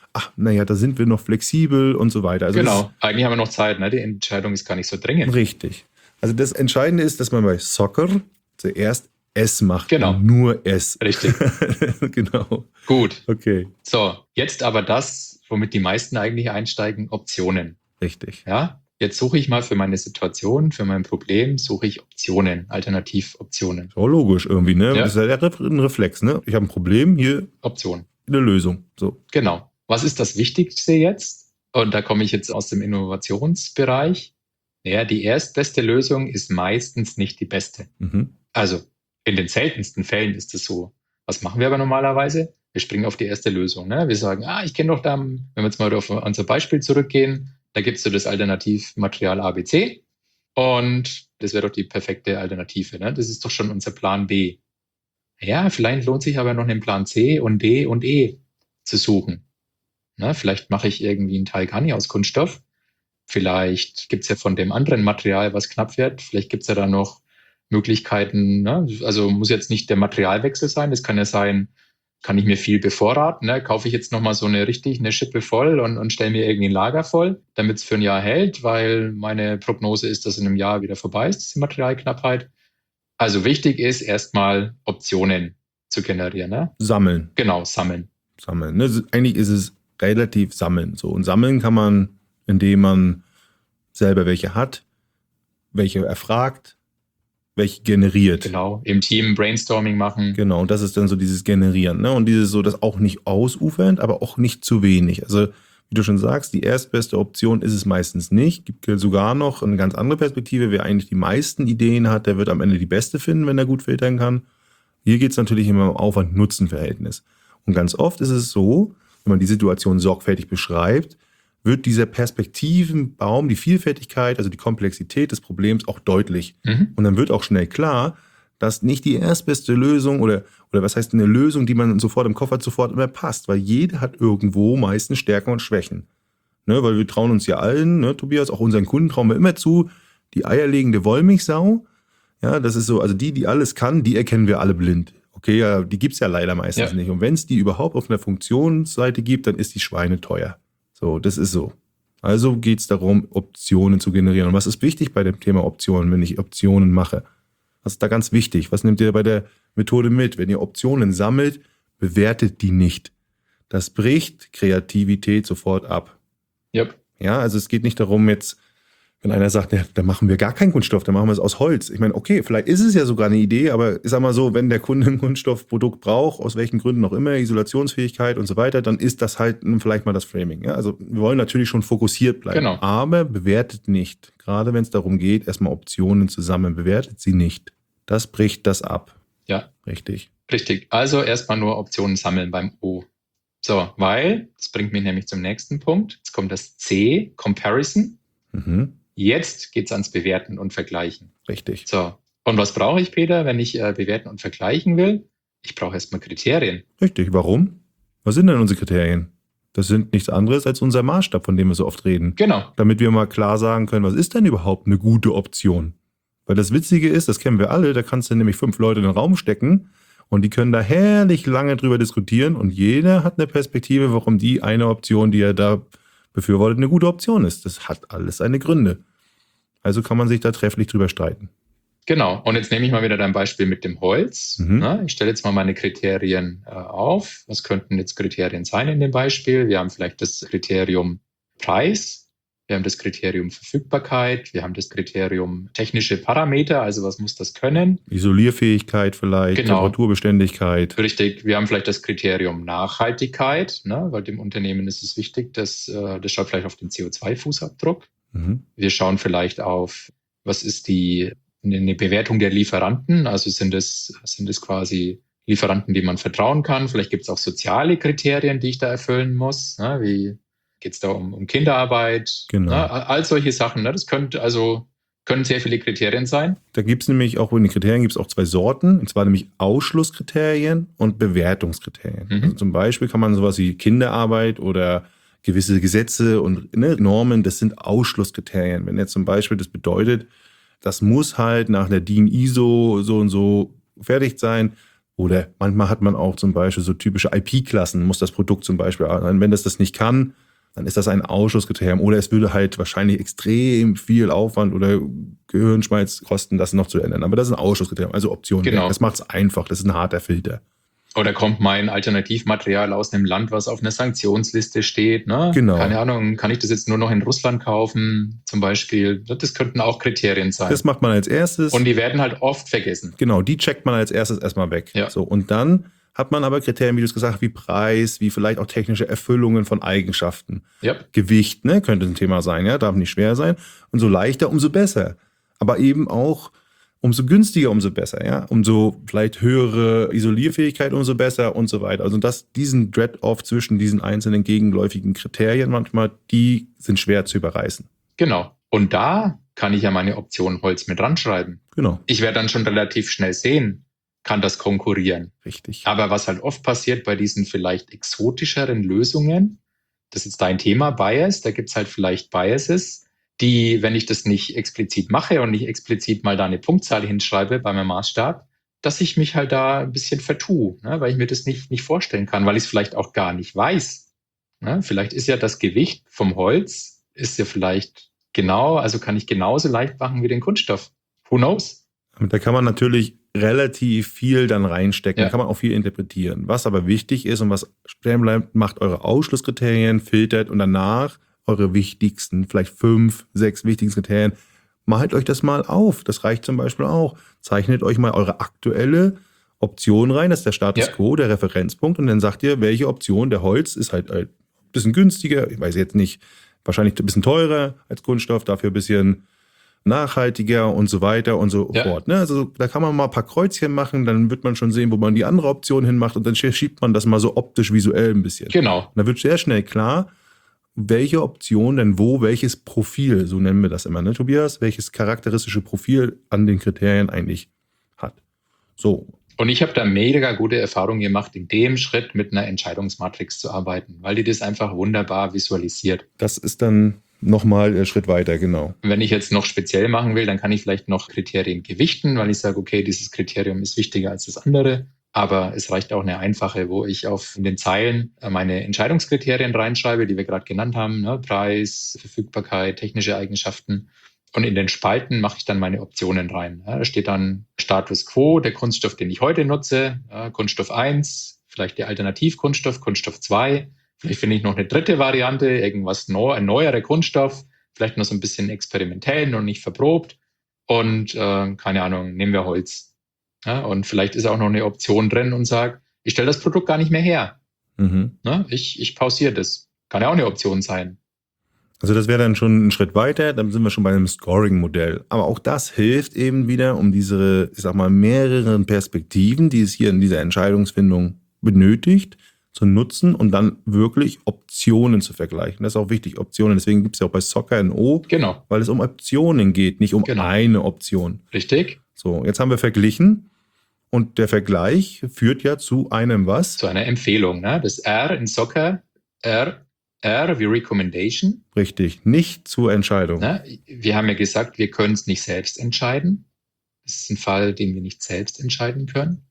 ach, naja, da sind wir noch flexibel und so weiter. Also genau, eigentlich haben wir noch Zeit, ne? Die Entscheidung ist gar nicht so dringend. Richtig. Also das Entscheidende ist, dass man bei Soccer zuerst S macht. Genau. Nur S. Richtig. Genau. Gut. Okay. So, jetzt aber das, womit die meisten eigentlich einsteigen, Optionen. Richtig. Ja, jetzt suche ich mal für meine Situation, für mein Problem, suche ich Optionen, Alternativoptionen. So logisch irgendwie, ne? Ja. Das ist ja ein Reflex, ne? Ich habe ein Problem, hier Option. Eine Lösung. So. Genau. Was ist das Wichtigste jetzt? Und da komme ich jetzt aus dem Innovationsbereich. Ja, die erstbeste Lösung ist meistens nicht die beste. Mhm. Also in den seltensten Fällen ist es so. Was machen wir aber normalerweise? Wir springen auf die erste Lösung. Ne? Wir sagen, ah, ich kenne doch da, wenn wir jetzt mal auf unser Beispiel zurückgehen, da gibt es so das Alternativmaterial A B C und das wäre doch die perfekte Alternative. Ne? Das ist doch schon unser Plan B. Ja, vielleicht lohnt sich aber noch einen Plan C und D und E zu suchen. Ne? Vielleicht mache ich irgendwie einen Teil aus Kunststoff. Vielleicht gibt es ja von dem anderen Material, was knapp wird, vielleicht gibt es ja da noch Möglichkeiten, ne? Also muss jetzt nicht der Materialwechsel sein, das kann ja sein, kann ich mir viel bevorraten, ne? Kaufe ich jetzt nochmal so eine richtig, eine Schippe voll und, und stelle mir irgendwie ein Lager voll, damit es für ein Jahr hält, weil meine Prognose ist, dass in einem Jahr wieder vorbei ist, diese Materialknappheit. Also wichtig ist erstmal Optionen zu generieren. Ne? Sammeln. Genau, sammeln. Sammeln. Ne? Eigentlich ist es relativ sammeln. So. Und sammeln kann man, indem man selber welche hat, welche erfragt, welche generiert. Genau, im Team Brainstorming machen. Genau, und das ist dann so dieses Generieren. Ne? Und dieses so, das auch nicht ausufernd, aber auch nicht zu wenig. Also wie du schon sagst, die erstbeste Option ist es meistens nicht. Gibt sogar noch eine ganz andere Perspektive. Wer eigentlich die meisten Ideen hat, der wird am Ende die beste finden, wenn er gut filtern kann. Hier geht es natürlich immer um Aufwand-Nutzen-Verhältnis. Und ganz oft ist es so, wenn man die Situation sorgfältig beschreibt, wird dieser Perspektivenbaum, die Vielfältigkeit, also die Komplexität des Problems auch deutlich. Mhm. Und dann wird auch schnell klar, dass nicht die erstbeste Lösung oder, oder was heißt eine Lösung, die man sofort im Kopf hat, sofort immer passt, weil jeder hat irgendwo meistens Stärken und Schwächen. Ne, weil wir trauen uns ja allen, ne, Tobias, auch unseren Kunden trauen wir immer zu, die eierlegende Wollmilchsau, ja, das ist so, also die, die alles kann, die erkennen wir alle blind. Okay, ja, die gibt's ja leider meistens Ja. nicht. Und wenn es die überhaupt auf einer Funktionsseite gibt, dann ist die Schweine teuer. So, das ist so. Also geht's darum, Optionen zu generieren. Und was ist wichtig bei dem Thema Optionen, wenn ich Optionen mache? Was ist da ganz wichtig? Was nehmt ihr bei der Methode mit? Wenn ihr Optionen sammelt, bewertet die nicht. Das bricht Kreativität sofort ab. Yep. Ja, also es geht nicht darum jetzt, wenn einer sagt, ja, da machen wir gar keinen Kunststoff, dann machen wir es aus Holz. Ich meine, okay, vielleicht ist es ja sogar eine Idee, aber ich sag mal so, wenn der Kunde ein Kunststoffprodukt braucht, aus welchen Gründen auch immer, Isolationsfähigkeit und so weiter, dann ist das halt vielleicht mal das Framing. Ja, also wir wollen natürlich schon fokussiert bleiben, Genau. aber bewertet nicht. Gerade wenn es darum geht, erstmal Optionen zu sammeln, bewertet sie nicht. Das bricht das ab. Ja. Richtig. Richtig. Also erstmal nur Optionen sammeln beim O. So, weil, das bringt mich nämlich zum nächsten Punkt. Jetzt kommt das C, Comparison. Mhm. Jetzt geht's ans Bewerten und Vergleichen. Richtig. So, und was brauche ich, Peter, wenn ich äh, bewerten und vergleichen will? Ich brauche erstmal Kriterien. Richtig. Warum? Was sind denn unsere Kriterien? Das sind nichts anderes als unser Maßstab, von dem wir so oft reden. Genau. Damit wir mal klar sagen können, was ist denn überhaupt eine gute Option? Weil das Witzige ist, das kennen wir alle, da kannst du nämlich fünf Leute in den Raum stecken und die können da herrlich lange drüber diskutieren und jeder hat eine Perspektive, warum die eine Option, die er da befürwortet, eine gute Option ist. Das hat alles seine Gründe. Also kann man sich da trefflich drüber streiten. Genau. Und jetzt nehme ich mal wieder dein Beispiel mit dem Holz. Mhm. Na, ich stelle jetzt mal meine Kriterien äh, auf. Was könnten jetzt Kriterien sein in dem Beispiel? Wir haben vielleicht das Kriterium Preis. Wir haben das Kriterium Verfügbarkeit. Wir haben das Kriterium technische Parameter. Also was muss das können? Isolierfähigkeit vielleicht, Genau. Temperaturbeständigkeit. Richtig. Wir haben vielleicht das Kriterium Nachhaltigkeit, ne? Weil dem Unternehmen ist es wichtig, dass äh, das schaut vielleicht auf den C O zwei Fußabdruck. Mhm. Wir schauen vielleicht auf, was ist die eine Bewertung der Lieferanten. Also sind es, sind es quasi Lieferanten, die man vertrauen kann. Vielleicht gibt es auch soziale Kriterien, die ich da erfüllen muss. Ne? Wie geht es da um, um Kinderarbeit? Genau. Ne? All solche Sachen. Ne? Das könnte also können sehr viele Kriterien sein. Da gibt es nämlich auch, in den Kriterien gibt es auch zwei Sorten, und zwar nämlich Ausschlusskriterien und Bewertungskriterien. Mhm. Also zum Beispiel kann man sowas wie Kinderarbeit oder gewisse Gesetze und ne, Normen, das sind Ausschlusskriterien. Wenn jetzt zum Beispiel das bedeutet, das muss halt nach der D I N I S O so und so fertig sein Oder manchmal hat man auch zum Beispiel so typische I P-Klassen, muss das Produkt zum Beispiel sein. Wenn das das nicht kann, dann ist das ein Ausschlusskriterium. Oder es würde halt wahrscheinlich extrem viel Aufwand oder Gehirnschmalz kosten, das noch zu ändern. Aber das ist ein Ausschlusskriterium, also Option. Genau. Das macht es einfach, das ist ein harter Filter. Oder kommt mein Alternativmaterial aus einem Land, was auf einer Sanktionsliste steht? Ne? Genau. Keine Ahnung, kann ich das jetzt nur noch in Russland kaufen zum Beispiel? Das könnten auch Kriterien sein. Das macht man als erstes. Und die werden halt oft vergessen. Genau, die checkt man als erstes erstmal weg. Ja. So, und dann hat man aber Kriterien, wie du es gesagt hast, wie Preis, wie vielleicht auch technische Erfüllungen von Eigenschaften. Ja. Gewicht, ne, könnte ein Thema sein, ja, darf nicht schwer sein. Und so leichter, umso besser. Aber eben auch umso günstiger, umso besser, ja. Umso vielleicht höhere Isolierfähigkeit, umso besser und so weiter. Also das, diesen Trade-off zwischen diesen einzelnen gegenläufigen Kriterien manchmal, die sind schwer zu überreißen. Genau. Und da kann ich ja meine Option Holz mit ranschreiben. Genau. Ich werde dann schon relativ schnell sehen, kann das konkurrieren. Richtig. Aber was halt oft passiert bei diesen vielleicht exotischeren Lösungen, das ist dein Thema, Bias, da gibt es halt vielleicht Biases, die, wenn ich das nicht explizit mache und nicht explizit mal da eine Punktzahl hinschreibe bei meinem Maßstab, dass ich mich halt da ein bisschen vertue, ne, weil ich mir das nicht, nicht vorstellen kann, weil ich es vielleicht auch gar nicht weiß. Ne? Vielleicht ist ja das Gewicht vom Holz, ist ja vielleicht genau, also kann ich genauso leicht machen wie den Kunststoff. Who knows? Da kann man natürlich relativ viel dann reinstecken, Ja. da kann man auch viel interpretieren. Was aber wichtig ist und was stehen bleibt, macht eure Ausschlusskriterien, filtert und danach eure wichtigsten, vielleicht fünf, sechs wichtigsten Kriterien, malt euch das mal auf. Das reicht zum Beispiel auch. Zeichnet euch mal eure aktuelle Option rein, das ist der Status Ja. quo, der Referenzpunkt und dann sagt ihr, welche Option, der Holz ist halt ein bisschen günstiger, ich weiß jetzt nicht, wahrscheinlich ein bisschen teurer als Kunststoff, dafür ein bisschen nachhaltiger und so weiter und so Ja. fort. Ne? Also da kann man mal ein paar Kreuzchen machen, dann wird man schon sehen, wo man die andere Option hinmacht und dann schiebt man das mal so optisch, visuell ein bisschen. Genau. Und dann wird sehr schnell klar, welche Option denn wo, welches Profil, so nennen wir das immer, ne, Tobias, welches charakteristische Profil an den Kriterien eigentlich hat. So. Und ich habe da mega gute Erfahrungen gemacht, in dem Schritt mit einer Entscheidungsmatrix zu arbeiten, weil die das einfach wunderbar visualisiert. Das ist dann nochmal ein Schritt weiter, genau. Wenn ich jetzt noch speziell machen will, dann kann ich vielleicht noch Kriterien gewichten, weil ich sage, okay, dieses Kriterium ist wichtiger als das andere. Aber es reicht auch eine einfache, wo ich auf in den Zeilen meine Entscheidungskriterien reinschreibe, die wir gerade genannt haben, ne? Preis, Verfügbarkeit, technische Eigenschaften. Und in den Spalten mache ich dann meine Optionen rein. Ja, da steht dann Status Quo, der Kunststoff, den ich heute nutze, ja, Kunststoff eins, vielleicht der Alternativkunststoff, Kunststoff zwei. Vielleicht finde ich noch eine dritte Variante, irgendwas neu, ein neuerer Kunststoff, vielleicht noch so ein bisschen experimentell, noch nicht verprobt. Und äh, keine Ahnung, nehmen wir Holz. Ja, und vielleicht ist auch noch eine Option drin und sage, ich stelle das Produkt gar nicht mehr her. Mhm. Ne? Ich, ich pausiere das. Kann ja auch eine Option sein. Also das wäre dann schon ein Schritt weiter, dann sind wir schon bei einem Scoring-Modell. Aber auch das hilft eben wieder, um diese, ich sag mal, mehreren Perspektiven, die es hier in dieser Entscheidungsfindung benötigt, zu nutzen und dann wirklich Optionen zu vergleichen. Das ist auch wichtig, Optionen. Deswegen gibt es ja auch bei Soccer ein O, Genau. weil es um Optionen geht, nicht um Genau. eine Option. Richtig? So, jetzt haben wir verglichen und der Vergleich führt ja zu einem was? Zu einer Empfehlung. Ne? Das R in Soccer, R, R wie Recommendation. Richtig, nicht zur Entscheidung. Ne? Wir haben ja gesagt, wir können es nicht selbst entscheiden. Das ist ein Fall, den wir nicht selbst entscheiden können.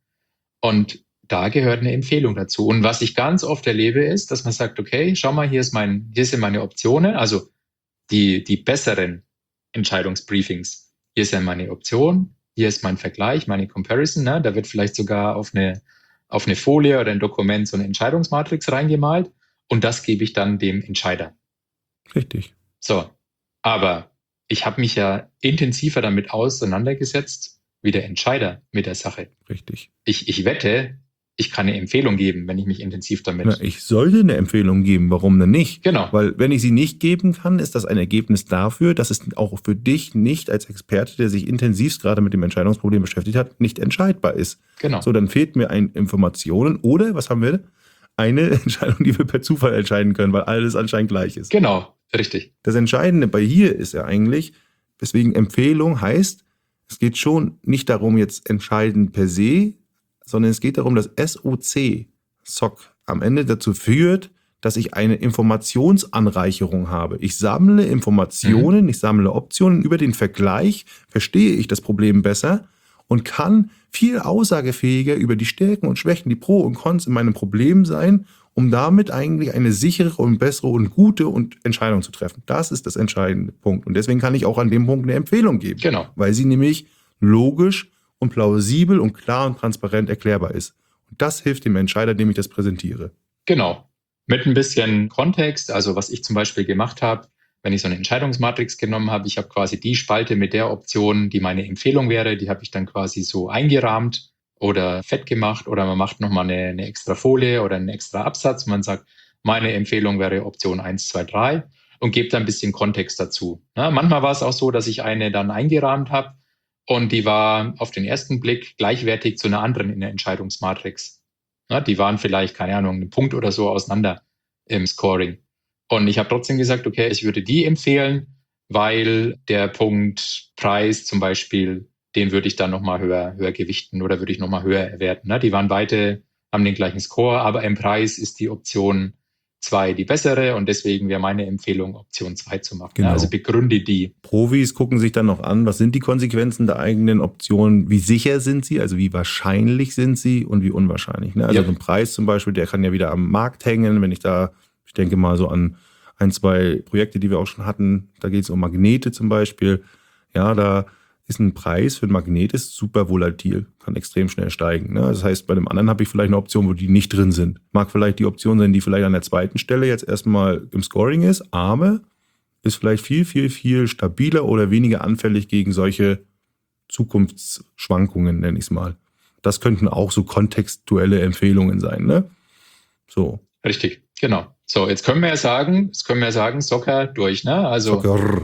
Und da gehört eine Empfehlung dazu. Und was ich ganz oft erlebe, ist, dass man sagt, okay, schau mal, hier ist mein, hier sind meine Optionen, also die, die besseren Entscheidungsbriefings. Hier ist ja meine Option, hier ist mein Vergleich, meine Comparison. Ne? Da wird vielleicht sogar auf eine, auf eine Folie oder ein Dokument so eine Entscheidungsmatrix reingemalt und das gebe ich dann dem Entscheider. Richtig. So, aber ich habe mich ja intensiver damit auseinandergesetzt, wie der Entscheider mit der Sache. Richtig. Ich, ich wette, ich kann eine Empfehlung geben, wenn ich mich intensiv damit... Na, ich sollte eine Empfehlung geben, warum denn nicht? Genau. Weil wenn ich sie nicht geben kann, ist das ein Ergebnis dafür, dass es auch für dich nicht als Experte, der sich intensivst gerade mit dem Entscheidungsproblem beschäftigt hat, nicht entscheidbar ist. Genau. So, dann fehlt mir ein Informationen oder, was haben wir? Eine Entscheidung, die wir per Zufall entscheiden können, weil alles anscheinend gleich ist. Genau, richtig. Das Entscheidende bei hier ist ja eigentlich, weswegen Empfehlung heißt, es geht schon nicht darum, jetzt entscheiden per se, sondern es geht darum, dass S O C, S O C, am Ende dazu führt, dass ich eine Informationsanreicherung habe. Ich sammle Informationen, mhm. ich sammle Optionen. Über den Vergleich verstehe ich das Problem besser und kann viel aussagefähiger über die Stärken und Schwächen, die Pro und Cons in meinem Problem sein, um damit eigentlich eine sichere und bessere und gute und Entscheidung zu treffen. Das ist das entscheidende Punkt. Und deswegen kann ich auch an dem Punkt eine Empfehlung geben. Genau. Weil sie nämlich logisch und plausibel und klar und transparent erklärbar ist. Und das hilft dem Entscheider, dem ich das präsentiere. Genau. Mit ein bisschen Kontext, also was ich zum Beispiel gemacht habe, wenn ich so eine Entscheidungsmatrix genommen habe, ich habe quasi die Spalte mit der Option, die meine Empfehlung wäre, die habe ich dann quasi so eingerahmt oder fett gemacht oder man macht nochmal eine, eine extra Folie oder einen extra Absatz und man sagt, meine Empfehlung wäre Option eins, zwei, drei und gebe dann ein bisschen Kontext dazu. Ja, manchmal war es auch so, dass ich eine dann eingerahmt habe und die war auf den ersten Blick gleichwertig zu einer anderen in der Entscheidungsmatrix. Ja, die waren vielleicht, keine Ahnung, einen Punkt oder so auseinander im Scoring. Und ich habe trotzdem gesagt, okay, ich würde die empfehlen, weil der Punkt Preis zum Beispiel, den würde ich dann nochmal höher, höher gewichten oder würde ich nochmal höher erwerten. Die waren beide, haben den gleichen Score, aber im Preis ist die Option zwei die bessere und deswegen wäre meine Empfehlung, Option zwei zu machen. Genau. Also begründe die. Profis gucken sich dann noch an, was sind die Konsequenzen der eigenen Option, wie sicher sind sie, also wie wahrscheinlich sind sie und wie unwahrscheinlich. Ne? Also ja. So ein Preis zum Beispiel, der kann ja wieder am Markt hängen, wenn ich da, ich denke mal so an ein, zwei Projekte, die wir auch schon hatten, da geht es um Magnete zum Beispiel, ja, da ist ein Preis für ein Magnet ist super volatil, kann extrem schnell steigen. Ne? Das heißt, bei dem anderen habe ich vielleicht eine Option, wo die nicht drin sind. Mag vielleicht die Option sein, die vielleicht an der zweiten Stelle jetzt erstmal im Scoring ist, aber ist vielleicht viel, viel, viel stabiler oder weniger anfällig gegen solche Zukunftsschwankungen, nenne ich es mal. Das könnten auch so kontextuelle Empfehlungen sein, ne? So. Richtig, genau. So, jetzt können wir ja sagen, jetzt können wir ja sagen, Socker durch, ne? Also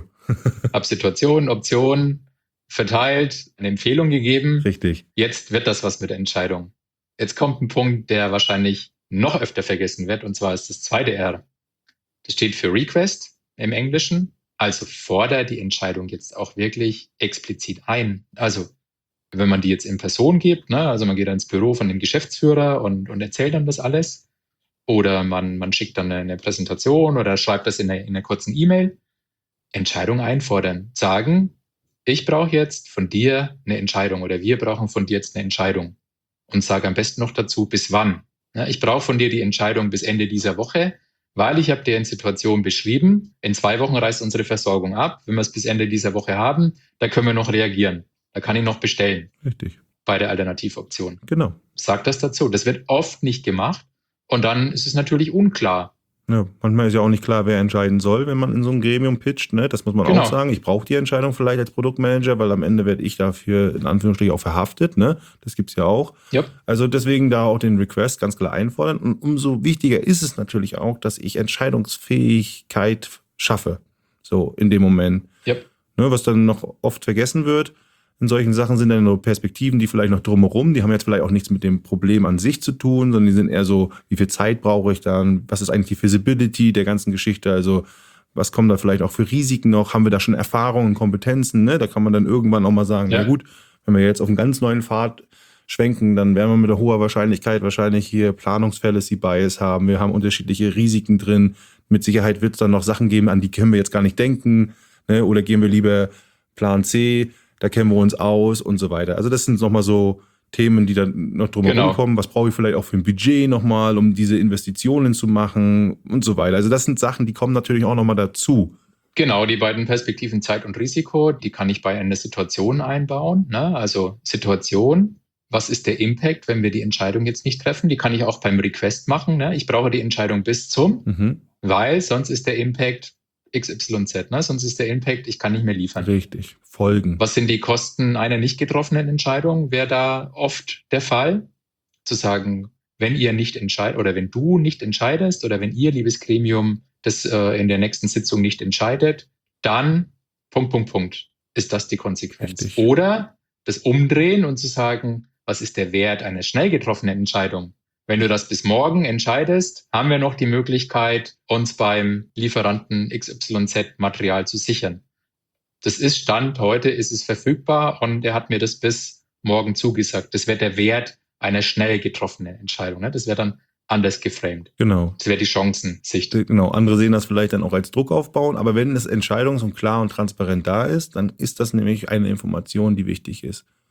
ab Situation, Option verteilt, eine Empfehlung gegeben. Richtig. Jetzt wird das was mit der Entscheidung. Jetzt kommt ein Punkt, der wahrscheinlich noch öfter vergessen wird, und zwar ist das zweite R. Das steht für Request im Englischen. Also fordere die Entscheidung jetzt auch wirklich explizit ein. Also wenn man die jetzt in Person gibt, ne, also man geht ins Büro von dem Geschäftsführer und, und erzählt dann das alles. Oder man, man schickt dann eine, eine Präsentation oder schreibt das in einer, in einer kurzen E-Mail. Entscheidung einfordern. Sagen, ich brauche jetzt von dir eine Entscheidung oder wir brauchen von dir jetzt eine Entscheidung. Und sage am besten noch dazu, bis wann. Ja, ich brauche von dir die Entscheidung bis Ende dieser Woche, weil ich habe dir eine Situation beschrieben. In zwei Wochen reißt unsere Versorgung ab. Wenn wir es bis Ende dieser Woche haben, da können wir noch reagieren. Da kann ich noch bestellen. Richtig. Bei der Alternativoption. Genau. Sag das dazu. Das wird oft nicht gemacht. Und dann ist es natürlich unklar. Ja, manchmal ist ja auch nicht klar, wer entscheiden soll, wenn man in so einem Gremium pitcht. Ne? Das muss man genau. auch sagen. Ich brauche die Entscheidung vielleicht als Produktmanager, weil am Ende werde ich dafür in Anführungsstrichen auch verhaftet. Ne? Das gibt's ja auch. Yep. Also deswegen da auch den Request ganz klar einfordern. Und umso wichtiger ist es natürlich auch, dass ich Entscheidungsfähigkeit schaffe. So in dem Moment. Yep. Ne, was dann noch oft vergessen wird. In solchen Sachen sind dann nur Perspektiven, die vielleicht noch drumherum, die haben jetzt vielleicht auch nichts mit dem Problem an sich zu tun, sondern die sind eher so, wie viel Zeit brauche ich dann, was ist eigentlich die Feasibility der ganzen Geschichte, also was kommen da vielleicht auch für Risiken noch, haben wir da schon Erfahrungen, Kompetenzen, ne? Da kann man dann irgendwann auch mal sagen, ja. na gut, wenn wir jetzt auf einen ganz neuen Pfad schwenken, dann werden wir mit hoher Wahrscheinlichkeit wahrscheinlich hier Planungsfallacy Bias haben, wir haben unterschiedliche Risiken drin, mit Sicherheit wird es dann noch Sachen geben, an die können wir jetzt gar nicht denken, ne? Oder gehen wir lieber Plan C, da kennen wir uns aus und so weiter. Also das sind nochmal so Themen, die dann noch drumherum genau. kommen. Was brauche ich vielleicht auch für ein Budget nochmal, um diese Investitionen zu machen und so weiter. Also das sind Sachen, die kommen natürlich auch nochmal dazu. Genau, die beiden Perspektiven Zeit und Risiko, die kann ich bei einer Situation einbauen. Ne? Also Situation, was ist der Impact, wenn wir die Entscheidung jetzt nicht treffen? Die kann ich auch beim Request machen. Ne? Ich brauche die Entscheidung bis zum, mhm. weil sonst ist der Impact X Y Z, ne? Sonst ist der Impact, ich kann nicht mehr liefern. Richtig, Folgen. Was sind die Kosten einer nicht getroffenen Entscheidung? Wäre da oft der Fall, zu sagen, wenn ihr nicht entscheidet oder wenn du nicht entscheidest oder wenn ihr, liebes Gremium, das äh, in der nächsten Sitzung nicht entscheidet, dann Punkt, Punkt, Punkt, ist das die Konsequenz. Richtig. Oder das Umdrehen und zu sagen, was ist der Wert einer schnell getroffenen Entscheidung? Wenn du das bis morgen entscheidest, haben wir noch die Möglichkeit, uns beim Lieferanten X Y Z Material zu sichern. Das ist Stand, heute ist es verfügbar und er hat mir das bis morgen zugesagt. Das wäre der Wert einer schnell getroffenen Entscheidung. Ne? Das wäre dann anders geframed. Genau. Das wäre die Chancensicht. Genau, andere sehen das vielleicht dann auch als Druck aufbauen, aber wenn es entscheidungs- und klar und transparent da ist, dann ist das nämlich eine Information, die wichtig ist.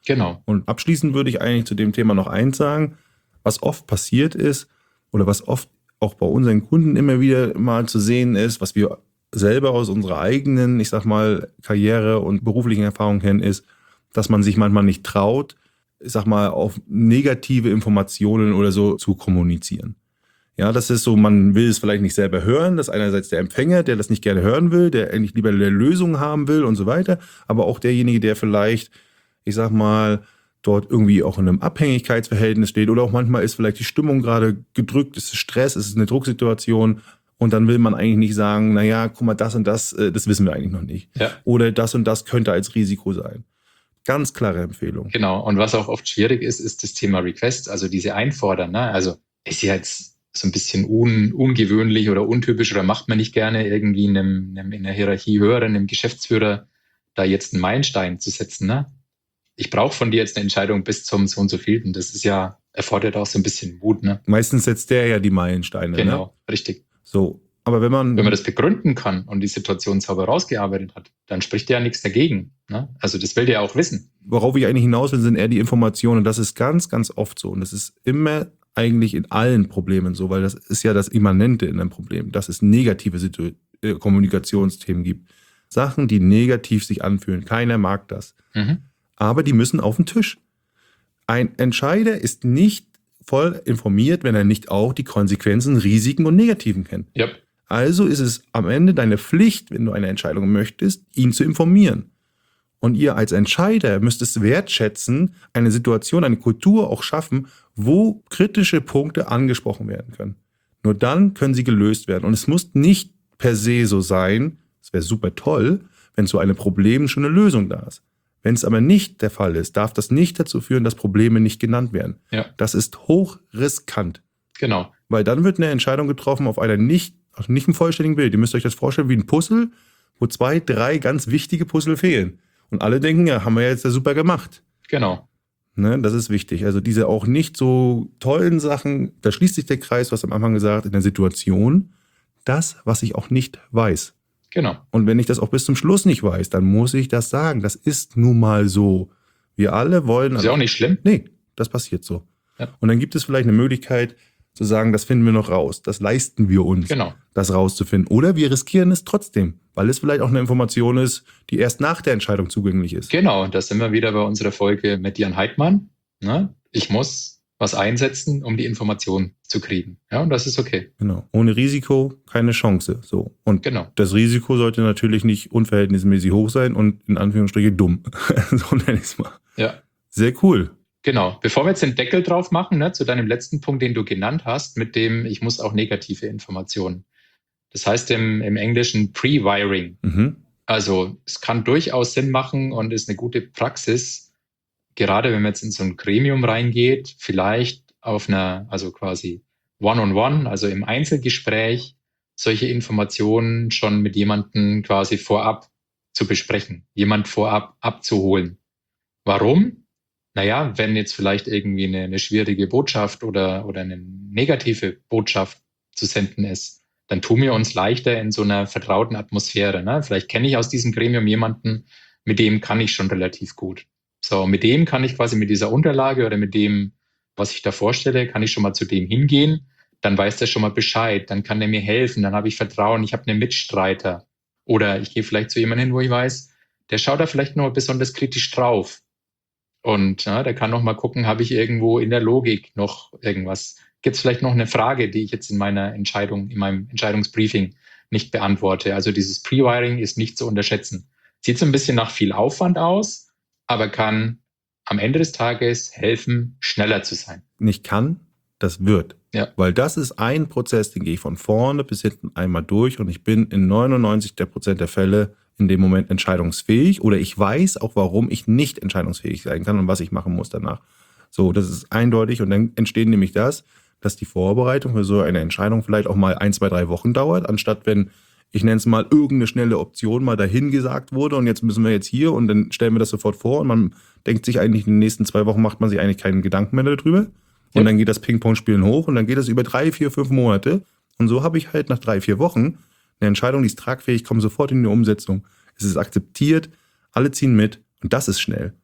Genau. Und abschließend würde ich eigentlich zu dem Thema noch eins sagen, was oft passiert ist oder was oft auch bei unseren Kunden immer wieder mal zu sehen ist, was wir selber aus unserer eigenen, ich sag mal, Karriere und beruflichen Erfahrung kennen, ist, dass man sich manchmal nicht traut, ich sag mal, auf negative Informationen oder so zu kommunizieren. Ja, das ist so, man will es vielleicht nicht selber hören. Das ist einerseits der Empfänger, der das nicht gerne hören will, der eigentlich lieber eine Lösung haben will und so weiter. Aber auch derjenige, der vielleicht, ich sag mal, dort irgendwie auch in einem Abhängigkeitsverhältnis steht oder auch manchmal ist vielleicht die Stimmung gerade gedrückt, es ist Stress, es ist eine Drucksituation und dann will man eigentlich nicht sagen, naja, guck mal, das und das, das wissen wir eigentlich noch nicht. Ja. Oder das und das könnte als Risiko sein. Ganz klare Empfehlung. Genau. Und was auch oft schwierig ist, ist das Thema Request, also diese Einfordern. Ne? Also ist ja jetzt so ein bisschen un, ungewöhnlich oder untypisch oder macht man nicht gerne irgendwie in, einem, in einer Hierarchie höheren, einem Geschäftsführer, da jetzt einen Meilenstein zu setzen. Ne? Ich brauche von dir jetzt eine Entscheidung bis zum so und so vielten. Das ist ja, erfordert auch so ein bisschen Mut. Ne? Meistens setzt der ja die Meilensteine. Genau, ne? Richtig. So, aber wenn man... Wenn man das begründen kann und die Situation sauber rausgearbeitet hat, dann spricht ja nichts dagegen. Ne? Also das will der ja auch wissen. Worauf ich eigentlich hinaus will, sind eher die Informationen. Das ist ganz, ganz oft so. Und das ist immer eigentlich in allen Problemen so, weil das ist ja das Immanente in einem Problem, dass es negative Situ- äh, Kommunikationsthemen gibt. Sachen, die negativ sich anfühlen. Keiner mag das. Mhm. Aber die müssen auf den Tisch. Ein Entscheider ist nicht voll informiert, wenn er nicht auch die Konsequenzen, Risiken und Negativen kennt. Yep. Also ist es am Ende deine Pflicht, wenn du eine Entscheidung möchtest, ihn zu informieren. Und ihr als Entscheider müsst es wertschätzen, eine Situation, eine Kultur auch schaffen, wo kritische Punkte angesprochen werden können. Nur dann können sie gelöst werden. Und es muss nicht per se so sein, es wäre super toll, wenn zu einem Problem schon eine Lösung da ist. Wenn es aber nicht der Fall ist, darf das nicht dazu führen, dass Probleme nicht genannt werden. Ja. Das ist hochriskant. Genau. Weil dann wird eine Entscheidung getroffen auf einer nicht, also nicht einem vollständigen Bild. Ihr müsst euch das vorstellen wie ein Puzzle, wo zwei, drei ganz wichtige Puzzle fehlen. Und alle denken, ja, haben wir jetzt ja super gemacht. Genau. Ne, das ist wichtig. Also diese auch nicht so tollen Sachen, da schließt sich der Kreis, was am Anfang gesagt, in der Situation, das, was ich auch nicht weiß. Genau. Und wenn ich das auch bis zum Schluss nicht weiß, dann muss ich das sagen. Das ist nun mal so. Wir alle wollen... Ist ja auch nicht schlimm. Nee, das passiert so. Ja. Und dann gibt es vielleicht eine Möglichkeit zu sagen, das finden wir noch raus. Das leisten wir uns, Genau. das rauszufinden. Oder wir riskieren es trotzdem, weil es vielleicht auch eine Information ist, die erst nach der Entscheidung zugänglich ist. Genau, da sind wir wieder bei unserer Folge mit Jan Heidmann. Ne? Ich muss was einsetzen, um die Information zu kriegen. Ja, und das ist okay. Genau. Ohne Risiko keine Chance. So. Und Genau. das Risiko sollte natürlich nicht unverhältnismäßig hoch sein und in Anführungsstrichen dumm. So nenne ich es mal. Ja. Sehr cool. Genau. Bevor wir jetzt den Deckel drauf machen, ne, zu deinem letzten Punkt, den du genannt hast, mit dem ich muss auch negative Informationen. Das heißt im, im Englischen Pre-Wiring. Mhm. Also es kann durchaus Sinn machen und ist eine gute Praxis, gerade wenn man jetzt in so ein Gremium reingeht, vielleicht auf einer, also quasi One-on-One, also im Einzelgespräch, solche Informationen schon mit jemandem quasi vorab zu besprechen, jemand vorab abzuholen. Warum? Naja, wenn jetzt vielleicht irgendwie eine, eine schwierige Botschaft oder, oder eine negative Botschaft zu senden ist, dann tun wir uns leichter in so einer vertrauten Atmosphäre. Ne? Vielleicht kenne ich aus diesem Gremium jemanden, mit dem kann ich schon relativ gut. So, mit dem kann ich quasi mit dieser Unterlage oder mit dem, was ich da vorstelle, kann ich schon mal zu dem hingehen. Dann weiß der schon mal Bescheid. Dann kann der mir helfen. Dann habe ich Vertrauen. Ich habe einen Mitstreiter. Oder ich gehe vielleicht zu jemandem hin, wo ich weiß, der schaut da vielleicht noch besonders kritisch drauf. Und ja, der kann noch mal gucken, habe ich irgendwo in der Logik noch irgendwas? Gibt es vielleicht noch eine Frage, die ich jetzt in meiner Entscheidung, in meinem Entscheidungsbriefing nicht beantworte? Also dieses Pre-Wiring ist nicht zu unterschätzen. Sieht so ein bisschen nach viel Aufwand aus, aber kann am Ende des Tages helfen, schneller zu sein. Nicht kann, das wird. Ja. Weil das ist ein Prozess, den gehe ich von vorne bis hinten einmal durch und ich bin in neunundneunzig Prozent der Fälle in dem Moment entscheidungsfähig oder ich weiß auch, warum ich nicht entscheidungsfähig sein kann und was ich machen muss danach. So, das ist eindeutig und dann entsteht nämlich das, dass die Vorbereitung für so eine Entscheidung vielleicht auch mal ein, zwei, drei Wochen dauert, anstatt wenn, ich nenne es mal, irgendeine schnelle Option mal dahin gesagt wurde und jetzt müssen wir jetzt hier und dann stellen wir das sofort vor und man denkt sich eigentlich, in den nächsten zwei Wochen macht man sich eigentlich keinen Gedanken mehr darüber und ja. Dann geht das Ping-Pong-Spielen hoch und dann geht das über drei, vier, fünf Monate und so habe ich halt nach drei, vier Wochen eine Entscheidung, die ist tragfähig, kommt sofort in die Umsetzung. Es ist akzeptiert, alle ziehen mit und das ist schnell.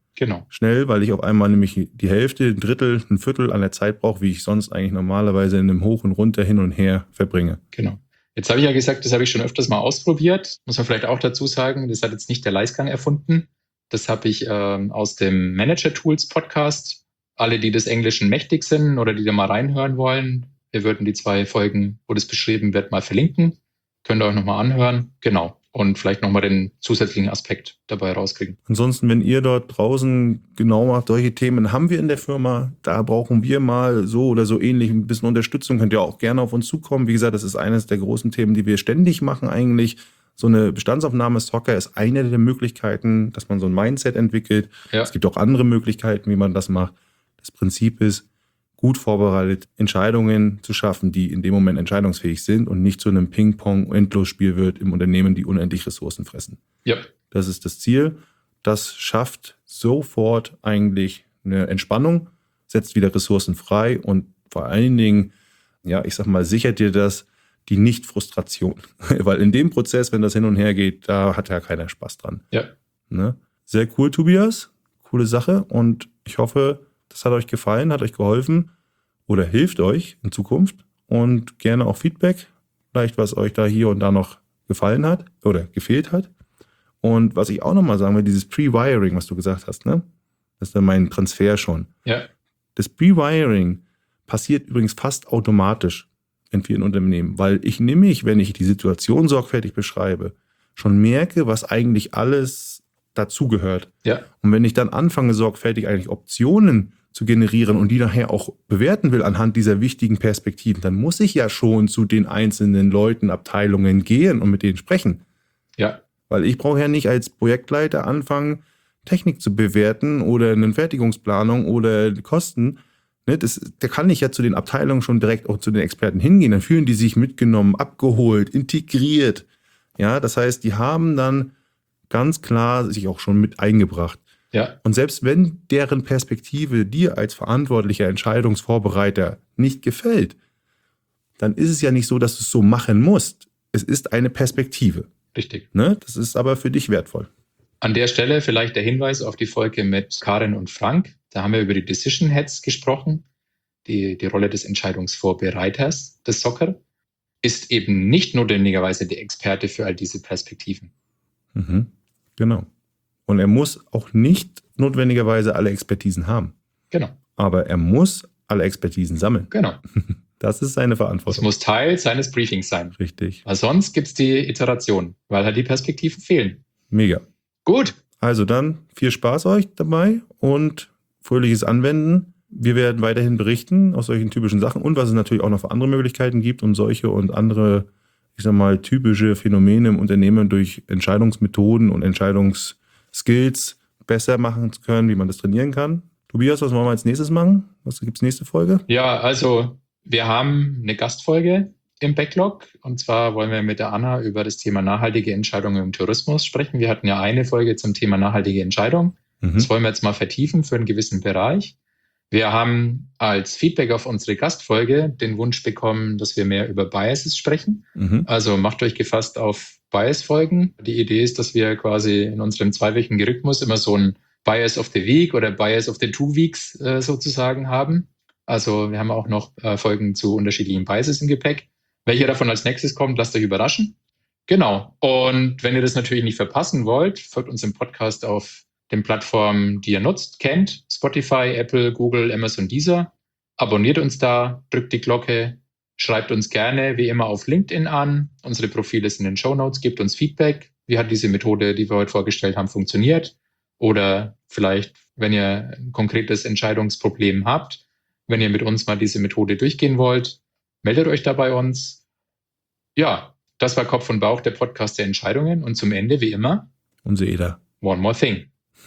Genau. Schnell, weil ich auf einmal nämlich die Hälfte, ein Drittel, ein Viertel an der Zeit brauche, wie ich sonst eigentlich normalerweise in einem Hoch und Runter hin und her verbringe. Genau. Jetzt habe ich ja gesagt, das habe ich schon öfters mal ausprobiert. Muss man vielleicht auch dazu sagen, das hat jetzt nicht der Leisgang erfunden. Das habe ich ähm, aus dem Manager-Tools-Podcast. Alle, die des Englischen mächtig sind oder die da mal reinhören wollen, wir würden die zwei Folgen, wo das beschrieben wird, mal verlinken. Könnt ihr euch nochmal anhören. Genau. Und vielleicht nochmal den zusätzlichen Aspekt dabei rauskriegen. Ansonsten, wenn ihr dort draußen genau macht, solche Themen haben wir in der Firma, da brauchen wir mal so oder so ähnlich ein bisschen Unterstützung, könnt ihr auch gerne auf uns zukommen. Wie gesagt, das ist eines der großen Themen, die wir ständig machen eigentlich. So eine Bestandsaufnahme Soccer ist eine der Möglichkeiten, dass man so ein Mindset entwickelt. Ja. Es gibt auch andere Möglichkeiten, wie man das macht. Das Prinzip ist, gut vorbereitet Entscheidungen zu schaffen, die in dem Moment entscheidungsfähig sind und nicht zu einem Ping-Pong-Endlosspiel wird im Unternehmen, die unendlich Ressourcen fressen. Ja. Das ist das Ziel. Das schafft sofort eigentlich eine Entspannung, setzt wieder Ressourcen frei und vor allen Dingen, ja, ich sag mal, sichert dir das die Nicht-Frustration. Weil in dem Prozess, wenn das hin und her geht, da hat ja keiner Spaß dran. Ja. Ne? Sehr cool, Tobias. Coole Sache und ich hoffe, das hat euch gefallen, hat euch geholfen oder hilft euch in Zukunft und gerne auch Feedback, vielleicht was euch da hier und da noch gefallen hat oder gefehlt hat. Und was ich auch nochmal sagen will, dieses Pre-Wiring, was du gesagt hast, ne? Das ist dann mein Transfer schon. Ja. Das Pre-Wiring passiert übrigens fast automatisch in vielen Unternehmen, weil ich nämlich, wenn ich die Situation sorgfältig beschreibe, schon merke, was eigentlich alles dazugehört. Ja. Und wenn ich dann anfange, sorgfältig eigentlich Optionen zu generieren und die nachher auch bewerten will anhand dieser wichtigen Perspektiven, dann muss ich ja schon zu den einzelnen Leuten, Abteilungen gehen und mit denen sprechen. Ja. Weil ich brauche ja nicht als Projektleiter anfangen, Technik zu bewerten oder eine Fertigungsplanung oder Kosten. Das, da kann ich ja zu den Abteilungen schon direkt auch zu den Experten hingehen. Dann fühlen die sich mitgenommen, abgeholt, integriert. Ja, das heißt, die haben dann ganz klar sich auch schon mit eingebracht. Ja. Und selbst wenn deren Perspektive dir als verantwortlicher Entscheidungsvorbereiter nicht gefällt, dann ist es ja nicht so, dass du es so machen musst. Es ist eine Perspektive. Richtig. Ne? Das ist aber für dich wertvoll. An der Stelle vielleicht der Hinweis auf die Folge mit Karin und Frank. Da haben wir über die Decision Heads gesprochen. Die, die Rolle des Entscheidungsvorbereiters des Soccer ist eben nicht notwendigerweise der Experte für all diese Perspektiven. Mhm. Genau. Und er muss auch nicht notwendigerweise alle Expertisen haben. Genau. Aber er muss alle Expertisen sammeln. Genau. Das ist seine Verantwortung. Das muss Teil seines Briefings sein. Richtig. Weil sonst gibt es die Iteration, weil halt die Perspektiven fehlen. Mega. Gut. Also dann viel Spaß euch dabei und fröhliches Anwenden. Wir werden weiterhin berichten aus solchen typischen Sachen und was es natürlich auch noch für andere Möglichkeiten gibt, um solche und andere, ich sag mal, typische Phänomene im Unternehmen durch Entscheidungsmethoden und Entscheidungsskills besser machen zu können, wie man das trainieren kann. Tobias, was wollen wir als nächstes machen? Was gibt's nächste Folge? Ja, also wir haben eine Gastfolge im Backlog und zwar wollen wir mit der Anna über das Thema nachhaltige Entscheidungen im Tourismus sprechen. Wir hatten ja eine Folge zum Thema nachhaltige Entscheidung. Mhm. Das wollen wir jetzt mal vertiefen für einen gewissen Bereich. Wir haben als Feedback auf unsere Gastfolge den Wunsch bekommen, dass wir mehr über Biases sprechen. Mhm. Also macht euch gefasst auf Bias-Folgen. Die Idee ist, dass wir quasi in unserem zweiwöchigen Rhythmus immer so ein Bias of the Week oder Bias of the Two Weeks äh, sozusagen haben. Also wir haben auch noch äh, Folgen zu unterschiedlichen Biases im Gepäck. Welcher davon als nächstes kommt, lasst euch überraschen. Genau. Und wenn ihr das natürlich nicht verpassen wollt, folgt uns im Podcast auf den Plattformen, die ihr nutzt, kennt. Spotify, Apple, Google, Amazon, Deezer. Abonniert uns da, drückt die Glocke, schreibt uns gerne wie immer auf LinkedIn an. Unsere Profile sind in den Shownotes, gebt uns Feedback. Wie hat diese Methode, die wir heute vorgestellt haben, funktioniert? Oder vielleicht, wenn ihr ein konkretes Entscheidungsproblem habt, wenn ihr mit uns mal diese Methode durchgehen wollt, meldet euch da bei uns. Ja, das war Kopf und Bauch, der Podcast der Entscheidungen. Und zum Ende, wie immer, unser Eder. One more thing.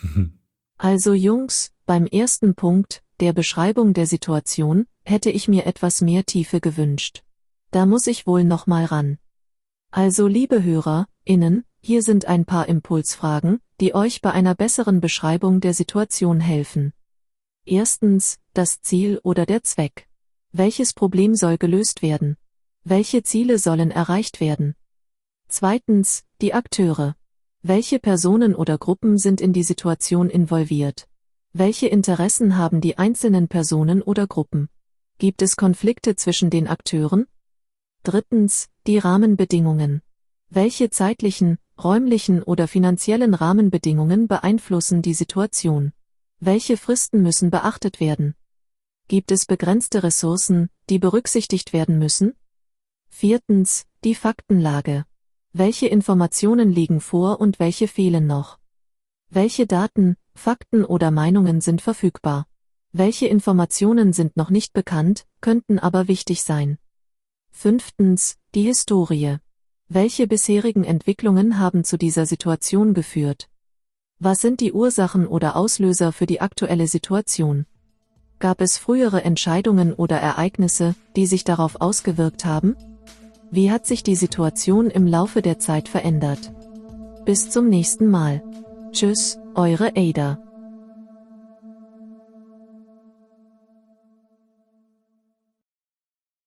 Also Jungs, beim ersten Punkt, der Beschreibung der Situation, hätte ich mir etwas mehr Tiefe gewünscht. Da muss ich wohl noch mal ran. Also liebe HörerInnen, hier sind ein paar Impulsfragen, die euch bei einer besseren Beschreibung der Situation helfen. Erstens, das Ziel oder der Zweck. Welches Problem soll gelöst werden? Welche Ziele sollen erreicht werden? Zweitens, die Akteure. Welche Personen oder Gruppen sind in die Situation involviert? Welche Interessen haben die einzelnen Personen oder Gruppen? Gibt es Konflikte zwischen den Akteuren? Drittens, die Rahmenbedingungen. Welche zeitlichen, räumlichen oder finanziellen Rahmenbedingungen beeinflussen die Situation? Welche Fristen müssen beachtet werden? Gibt es begrenzte Ressourcen, die berücksichtigt werden müssen? Viertens, die Faktenlage. Welche Informationen liegen vor und welche fehlen noch? Welche Daten, Fakten oder Meinungen sind verfügbar? Welche Informationen sind noch nicht bekannt, könnten aber wichtig sein? Fünftens, die Historie. Welche bisherigen Entwicklungen haben zu dieser Situation geführt? Was sind die Ursachen oder Auslöser für die aktuelle Situation? Gab es frühere Entscheidungen oder Ereignisse, die sich darauf ausgewirkt haben? Wie hat sich die Situation im Laufe der Zeit verändert? Bis zum nächsten Mal. Tschüss, eure Ada.